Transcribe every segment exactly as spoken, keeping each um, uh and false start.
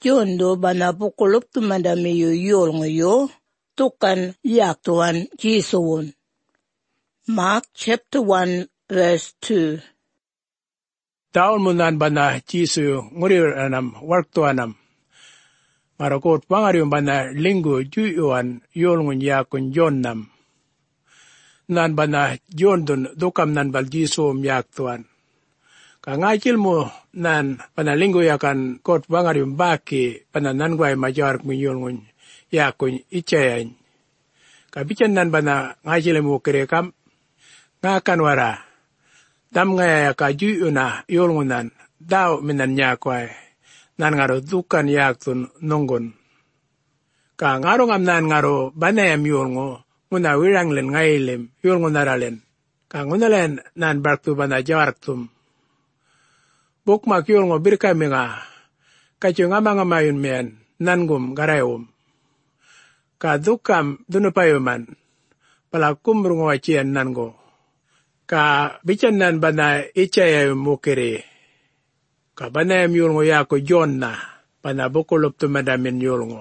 Yondo bana bukuluk tumadami yu yol ngayo, tukan yak tuan jisuun. Mark chapter one verse two. Taon munan bana jisu ngurir anam waktu anam. Marakot pangarium bana linggu juyuan yolngun yakun jonnam. Nan bana jondun dukam nan bal jisum yak tuan. Kangajil mo nan panalinggo yakan kot pangarium baki pananangway majark mo yolngun yakun ichayan. Kabican nan bana ngajil mo kirekam ngakan wara. Dam ngaya ka juyuna yolngunan daw minan nyakway. Nan ngaro dukan yaktun nunggun. Ka ngaro ngam nan ngaro banayam yolngo nguna wiranglen ngailim yolngunaralen. Ka ngunalen nan barktu bana jawarktum. Bukmak yolngo birkami nga kacho ngama-ngamayun miyan nangum garayum. Ka dukam dunupayuman pala kumrungo wachian nango. Ka bican nan bana ichaya mukiri. Ka banayam yulngo yako jonna bana bukulop tumadamin yulngo.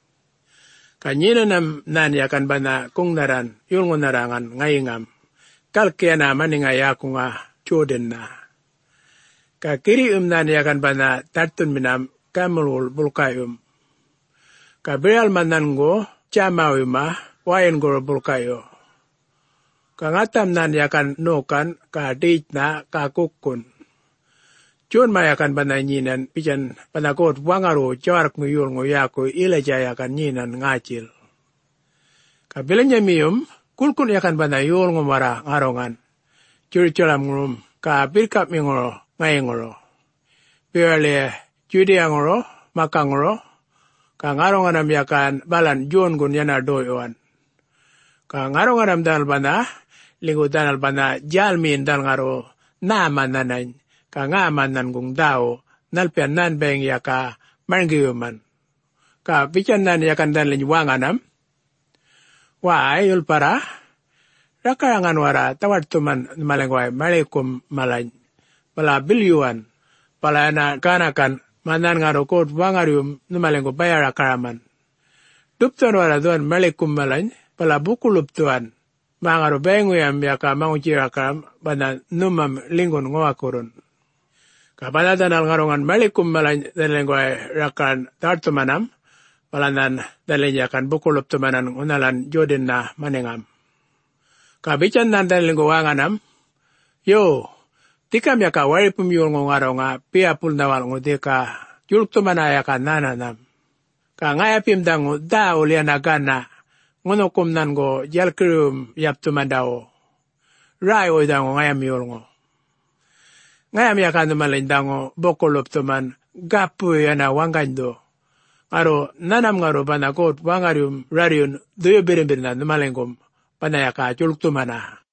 Ka nyina nam nan yakan bana kungnaran yulngo narangan ngayingam. Kalkaya naman nga yako nga choden na. Ka kiri um nan yakan bana tartun minam kamulul bulkayum. Ka beral manango chamawima wayan goro bulkayo. Kangatam nan yakan nokan ka date na ka kukun. Chun mayakan bana nyinan pijan panakot wangaro jarak nguyul nguyako ilaja yakan nyinan ngacil. Kabilanya miyum kulkun yakan bana yul ngumara ngarongan. Curi-curam ngum ka birkap mingoro ngayingoro. Biwale judi angoro makangoro. Ka ngaronganam yakan balan juon gun yana doyoan. Ka ngaronganam dal bana linggo danal bana jalmin dal ngaro naman nanay ka ngaman nan gung dao nalpian nan beng yaka manggiyuman ka bican nan yakan dan linjuanganam wa ayul para rakarangan wara tawad tuman malengway malikum malay pala bilyuan pala na kanakan manan ngaro kot wangarium numalenggo bayar karaman dupton wara doan malikum malay pala bukulup tuan mangaro bengu yam yaka mangujira karam bana numam lingon ngawakurun. Kabana danal ngarongan malikum malay dalengo rakan tartumanam palanan dalenya kan bukulup tumanan unalan joden na manengam. Kabican nan dalengo wanganam yo tikam yaka wari pumyul ngaronga pia pul nawal ngudeka juluk tumana yaka nananam. Ka ngaya pimdango da uliana gana ngono kum nan go jalkirum yap tumandao. Rai o dango ngayam yolngo. Ngayam yakan tumalin dango bokolop tuman gapu yana wangando. Aro nanam ngaro banakot wangarium rariun doyo birin-birin na tumalingom panayaka juluk tumana.